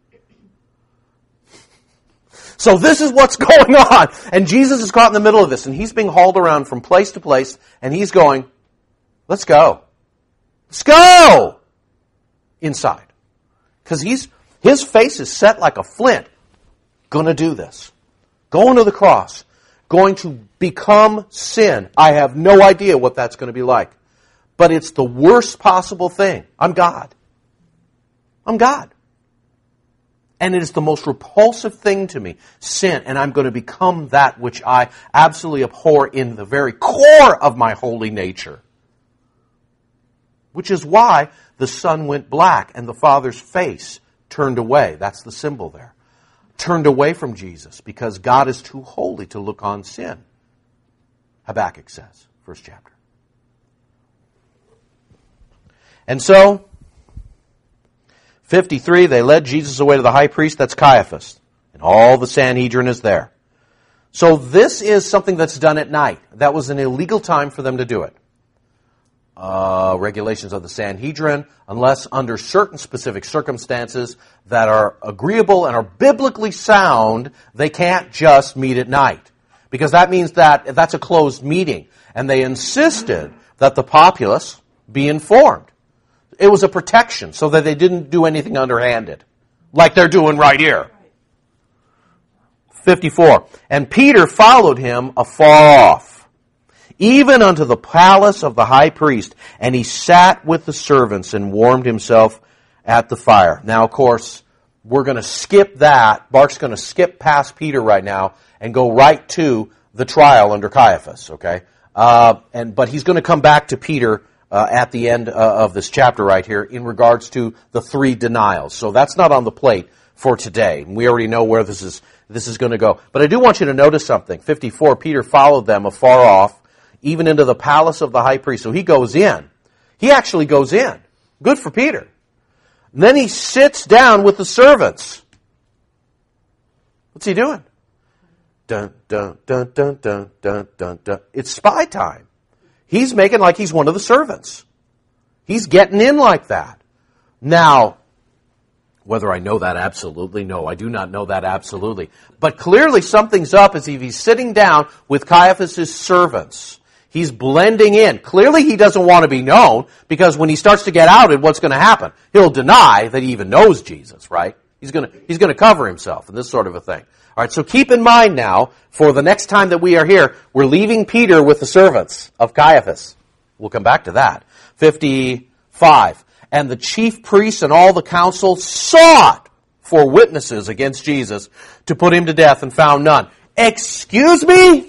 So this is what's going on. And Jesus is caught in the middle of this, and he's being hauled around from place to place, and he's going, let's go. Let's go! Inside. Because he's his face is set like a flint. Gonna do this. Going to the cross. Going to become sin. I have no idea what that's going to be like. But it's the worst possible thing. I'm God. I'm God. And it is the most repulsive thing to me, sin, and I'm going to become that which I absolutely abhor in the very core of my holy nature. Which is why the sun went black and the Father's face turned away. That's the symbol there. Turned away from Jesus, because God is too holy to look on sin. Habakkuk says, first chapter. And so, fifty-three, they led Jesus away to the high priest, that's Caiaphas. And all the Sanhedrin is there. So this is something that's done at night. That was an illegal time for them to do it. Uh, regulations of the Sanhedrin, unless under certain specific circumstances that are agreeable and are biblically sound, they can't just meet at night. Because that means that that's a closed meeting. And they insisted that the populace be informed. It was a protection so that they didn't do anything underhanded, like they're doing right here. fifty-four. And Peter followed him afar off, even unto the palace of the high priest, and he sat with the servants and warmed himself at the fire. Now, of course, we're going to skip that. Bart's going to skip past Peter right now and go right to the trial under Caiaphas, okay? Uh, and but he's going to come back to Peter Uh, at the end uh, of this chapter right here in regards to the three denials. So that's not on the plate for today. We already know where this is this is going to go. But I do want you to notice something. fifty-four, Peter followed them afar off, even into the palace of the high priest. So he goes in. He actually goes in. Good for Peter. And then he sits down with the servants. What's he doing? Dun, dun, dun, dun, dun, dun, dun, dun. It's spy time. He's making like he's one of the servants. He's getting in like that. Now, Whether I know that absolutely, no, I do not know that absolutely. But clearly something's up as if he's sitting down with Caiaphas' servants. He's blending in. Clearly he doesn't want to be known, because when he starts to get outed, what's going to happen? He'll deny that he even knows Jesus, right? He's going to, he's going to cover himself and this sort of a thing. All right, so keep in mind now, for the next time that we are here, we're leaving Peter with the servants of Caiaphas. We'll come back to that. fifty-five. And the chief priests and all the council sought for witnesses against Jesus to put him to death and found none. Excuse me?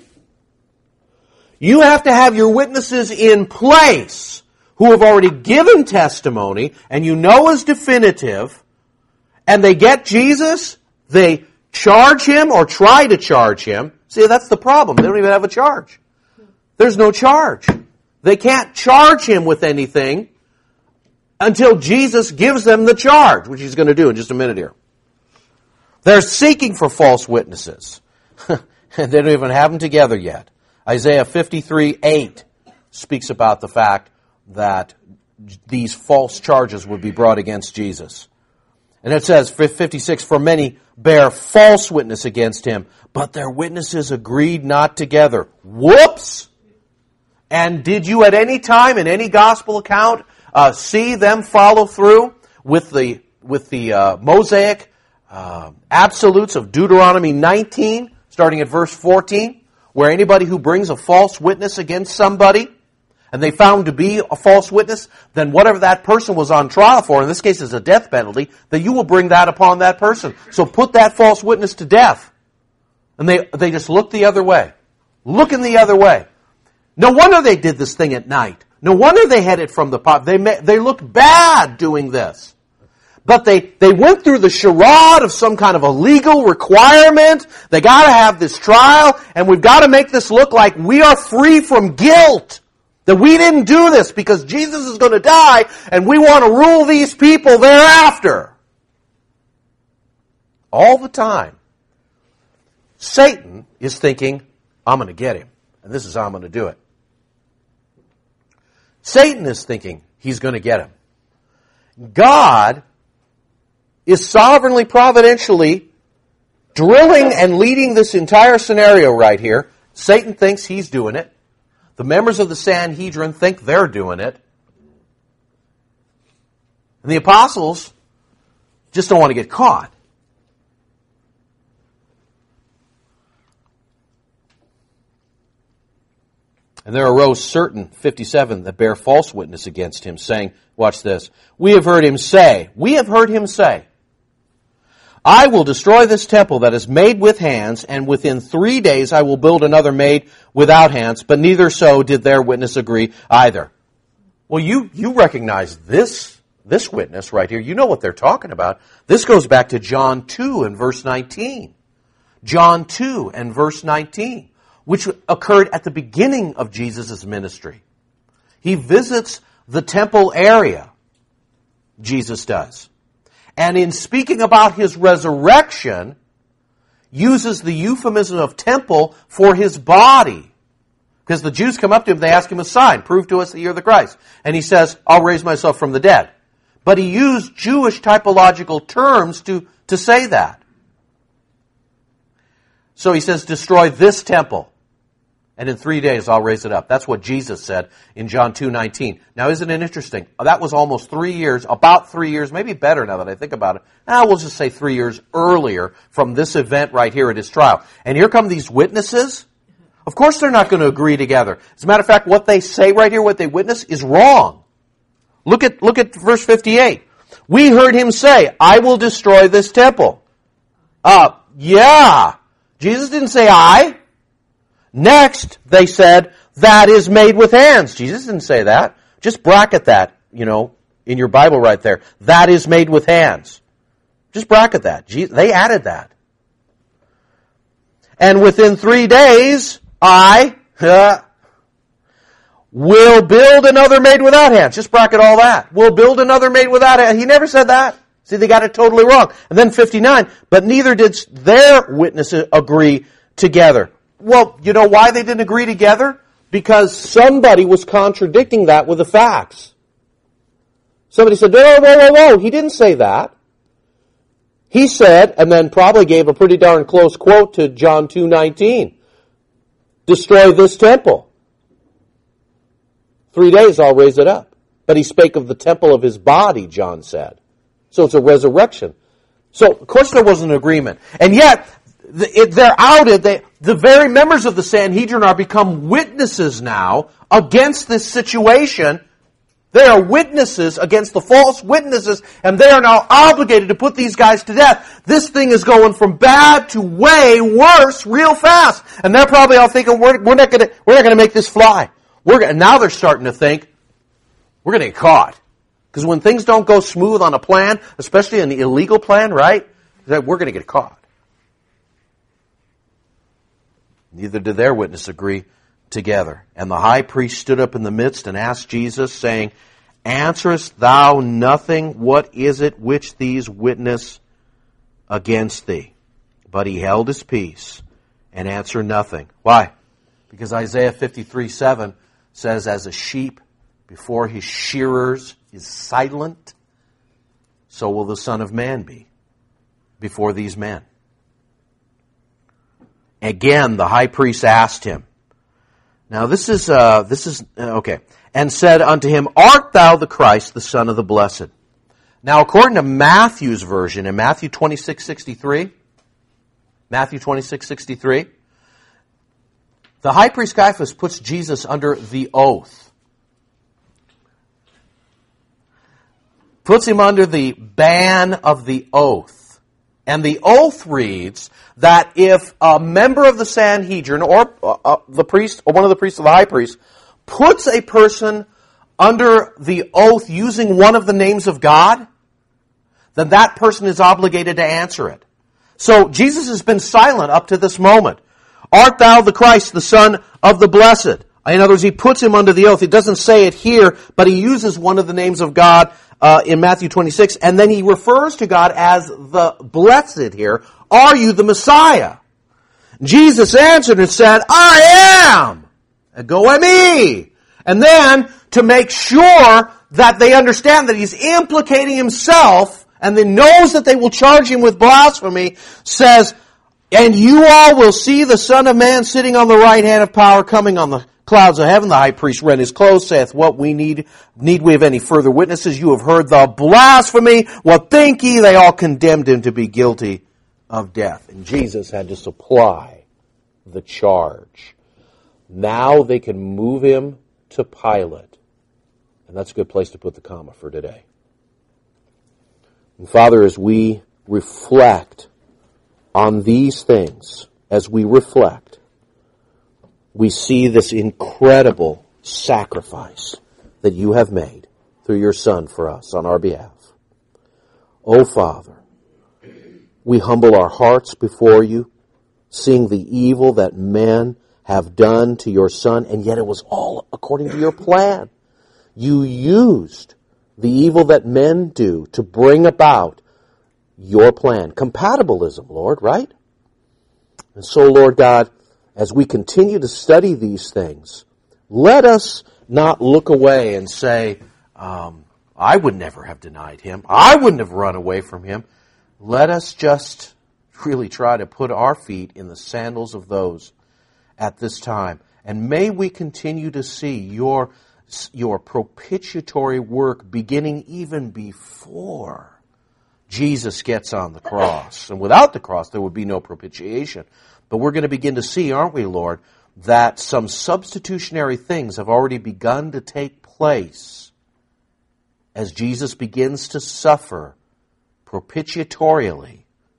You have to have your witnesses in place who have already given testimony and you know is definitive, and they get Jesus, they charge him or try to charge him. See, that's the problem. They don't even have a charge. There's no charge. They can't charge him with anything until Jesus gives them the charge, which he's going to do in just a minute here. They're seeking for false witnesses. And they don't even have them together yet. Isaiah fifty-three eight speaks about the fact that these false charges would be brought against Jesus. And it says, fifty-six, for many bear false witness against him, but their witnesses agreed not together. Whoops! And did you at any time in any gospel account uh, see them follow through with the with the uh, Mosaic uh, absolutes of Deuteronomy nineteen, starting at verse fourteen, where anybody who brings a false witness against somebody, and they found to be a false witness, then whatever that person was on trial for, in this case is a death penalty, that you will bring that upon that person. So put that false witness to death. And they they just look the other way. Looking the other way. No wonder they did this thing at night. No wonder they had it from the pot. They they looked bad doing this. But they, they went through the charade of some kind of a legal requirement. They got to have this trial, and we've got to make this look like we are free from guilt. That we didn't do this because Jesus is going to die, and we want to rule these people thereafter. All the time, Satan is thinking, I'm going to get him, and this is how I'm going to do it. Satan is thinking he's going to get him. God is sovereignly, providentially drilling and leading this entire scenario right here. Satan thinks he's doing it. The members of the Sanhedrin think they're doing it. And the apostles just don't want to get caught. And there arose certain, fifty-seven, that bear false witness against him, saying, watch this, we have heard him say, we have heard him say, I will destroy this temple that is made with hands, and within three days I will build another made without hands, but neither so did their witness agree either. Well, you, you recognize this, this witness right here. You know what they're talking about. This goes back to John two and verse nineteen. John two and verse nineteen, which occurred at the beginning of Jesus' ministry. He visits the temple area, Jesus does. And in speaking about his resurrection, uses the euphemism of temple for his body. Because the Jews come up to him, they ask him a sign, prove to us that you're the Christ. And he says, I'll raise myself from the dead. But he used Jewish typological terms to, to say that. So he says, destroy this temple, and in three days I'll raise it up. That's what Jesus said in John two nineteen. Now, isn't it interesting? That was almost three years, about three years, maybe better now that I think about it. Now, we'll just say three years earlier from this event right here at his trial. And here come these witnesses. Of course they're not going to agree together. As a matter of fact, what they say right here, what they witness, is wrong. Look at, look at verse fifty-eight. We heard him say, I will destroy this temple. Uh, yeah. Jesus didn't say I. Next, they said, that is made with hands. Jesus didn't say that. Just bracket that, you know, in your Bible right there. That is made with hands. Just bracket that. They added that. And within three days, I uh, will build another made without hands. Just bracket all that. We'll build another made without hands. He never said that. See, they got it totally wrong. And then fifty-nine, but neither did their witnesses agree together. Well, you know why they didn't agree together? Because somebody was contradicting that with the facts. Somebody said, whoa, whoa, whoa, whoa, he didn't say that. He said, and then probably gave a pretty darn close quote to John two nineteen. Destroy this temple. Three days I'll raise it up. But he spake of the temple of his body, John said. So it's a resurrection. So, of course there was an agreement. And yet, they're outed. They, the very members of the Sanhedrin are become witnesses now against this situation. They are witnesses against the false witnesses, and they are now obligated to put these guys to death. This thing is going from bad to way worse real fast. And they're probably all thinking, we're, we're not going to we're not going to make this fly. We're gonna, now they're starting to think, we're going to get caught. Because when things don't go smooth on a plan, especially an illegal plan, right, that we're going to get caught. Neither did their witness agree together. And the high priest stood up in the midst and asked Jesus, saying, Answerest thou nothing? What is it which these witness against thee? But he held his peace and answered nothing. Why? Because Isaiah fifty-three seven says, As a sheep before his shearers is silent, so will the Son of Man be before these men. Again, the high priest asked him. Now this is, uh, this is, uh, okay. And said unto him, Art thou the Christ, the Son of the Blessed? Now according to Matthew's version, in Matthew twenty-six sixty-three, Matthew twenty-six sixty-three, the high priest Caiaphas puts Jesus under the oath. Puts him under the ban of the oath. And the oath reads that if a member of the Sanhedrin or uh, the priest or one of the priests of the high priest puts a person under the oath using one of the names of God, then that person is obligated to answer it. So Jesus has been silent up to this moment. Art thou the Christ, the Son of the Blessed? In other words, he puts him under the oath. He doesn't say it here, but he uses one of the names of God uh, in Matthew twenty-six, and then he refers to God as the Blessed here. Are you the Messiah? Jesus answered and said, I am. Go at me. And then, to make sure that they understand that he's implicating himself, and then knows that they will charge him with blasphemy, says, And you all will see the Son of Man sitting on the right hand of power, coming on the clouds of heaven. The high priest rent his clothes, saith, What we need, need we of any further witnesses? You have heard the blasphemy. What think ye? They all condemned him to be guilty of death. And Jesus had to supply the charge. Now they can move him to Pilate. And that's a good place to put the comma for today. And Father, as we reflect on these things, as we reflect, we see this incredible sacrifice that you have made through your Son for us on our behalf. Oh, Father, we humble our hearts before you, seeing the evil that men have done to your Son, and yet it was all according to your plan. You used the evil that men do to bring about your plan. Compatibilism, Lord, right? And so, Lord God, as we continue to study these things, let us not look away and say, um, I would never have denied him. I wouldn't have run away from him. Let us just really try to put our feet in the sandals of those at this time. And may we continue to see your, your propitiatory work beginning even before Jesus gets on the cross. And without the cross, there would be no propitiation. But we're going to begin to see, aren't we, Lord, that some substitutionary things have already begun to take place as Jesus begins to suffer propitiatorially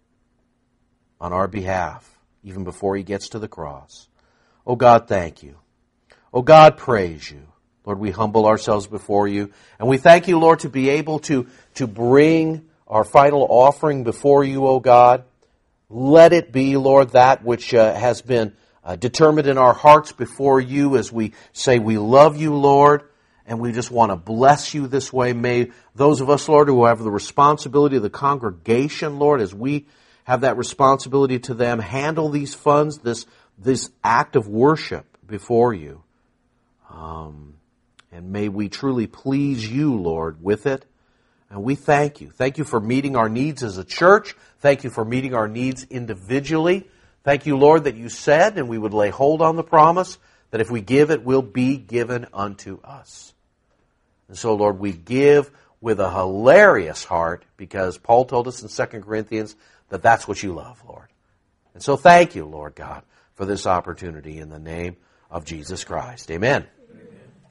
on our behalf, even before he gets to the cross. Oh God, thank you. Oh God, praise you. Lord, we humble ourselves before you, and we thank you, Lord, to be able to, to bring our final offering before you, oh God. Let it be, Lord, that which uh, has been uh, determined in our hearts before you as we say we love you, Lord, and we just want to bless you this way. May those of us, Lord, who have the responsibility of the congregation, Lord, as we have that responsibility to them, handle these funds, this, this act of worship before you. Um, and may we truly please you, Lord, with it. And we thank you. Thank you for meeting our needs as a church. Thank you for meeting our needs individually. Thank you, Lord, that you said, and we would lay hold on the promise, that if we give, it will be given unto us. And so, Lord, we give with a hilarious heart, because Paul told us in Second Corinthians that that's what you love, Lord. And so thank you, Lord God, for this opportunity in the name of Jesus Christ. Amen.